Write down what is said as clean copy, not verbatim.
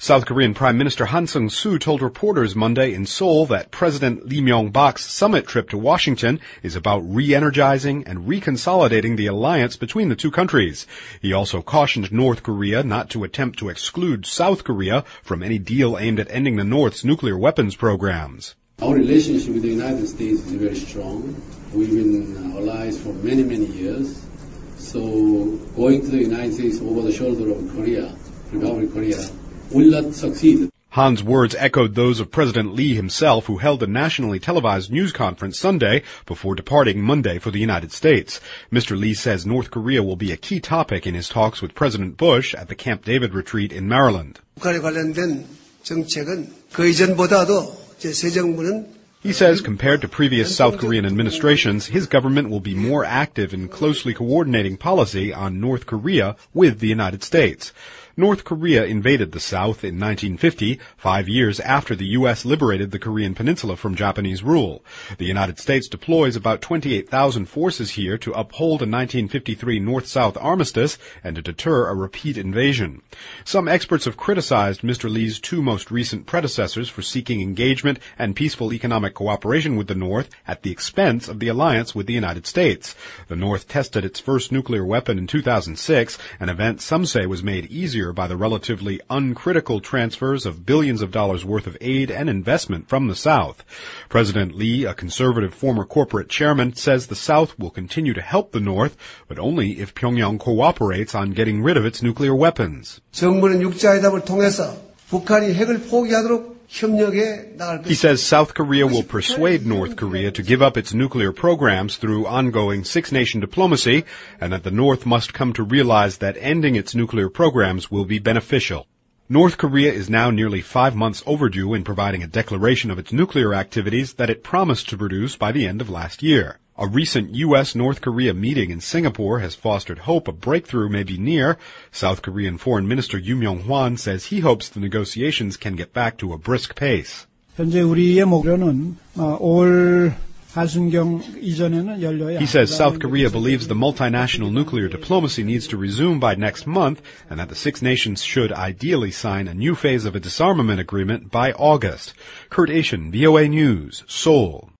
South Korean Prime Minister Han Seung-soo told reporters Monday in Seoul that President Lee Myung-bak's summit trip to Washington is about re-energizing and reconsolidating the alliance between the two countries. He also cautioned North Korea not to attempt to exclude South Korea from any deal aimed at ending the North's nuclear weapons programs. Our relationship with the United States is very strong. We've been allies for many, many years. So going to the United States over the shoulder of Korea, Republic of Korea, will not succeed. Han's words echoed those of President Lee himself, who held a nationally televised news conference Sunday before departing Monday for the United States. Mr. Lee says North Korea will be a key topic in his talks with President Bush at the Camp David retreat in Maryland. 북한에 관련된 정책은 그 이전보다도 새 정부는 He says compared to previous South Korean administrations, his government will be more active in closely coordinating policy on North Korea with the United States. North Korea invaded the South in 1950, 5 years after the U.S. liberated the Korean peninsula from Japanese rule. The United States deploys about 28,000 forces here to uphold a 1953 North-South armistice and to deter a repeat invasion. Some experts have criticized Mr. Lee's two most recent predecessors for seeking engagement and peaceful economic cooperation with the North at the expense of the alliance with the United States. The North tested its first nuclear weapon in 2006, an event some say was made easier by the relatively uncritical transfers of billions of dollars worth of aid and investment from the South. President Lee, a conservative former corporate chairman, says the South will continue to help the North, but only if Pyongyang cooperates on getting rid of its nuclear weapons. 정부는 육자회담을 통해서 북한이 핵을 포기하도록 협력에 나갈 것입니다. He says South Korea will persuade North Korea to give up its nuclear programs through ongoing six-nation diplomacy, and that the North must come to realize that ending its nuclear programs will be beneficial. North Korea is now nearly 5 months overdue in providing a declaration of its nuclear activities that it promised to produce by the end of last year. A recent U.S.-North Korea meeting in Singapore has fostered hope a breakthrough may be near. South Korean Foreign Minister Yoo Myung-hwan says he hopes the negotiations can get back to a brisk pace. 현재 우리의 목표는 올 하순경 이전에는 열려야. He says South Korea believes the multinational nuclear diplomacy needs to resume by next month and that the six nations should ideally sign a new phase of a disarmament agreement by August. Kurt Asian, VOA News, Seoul.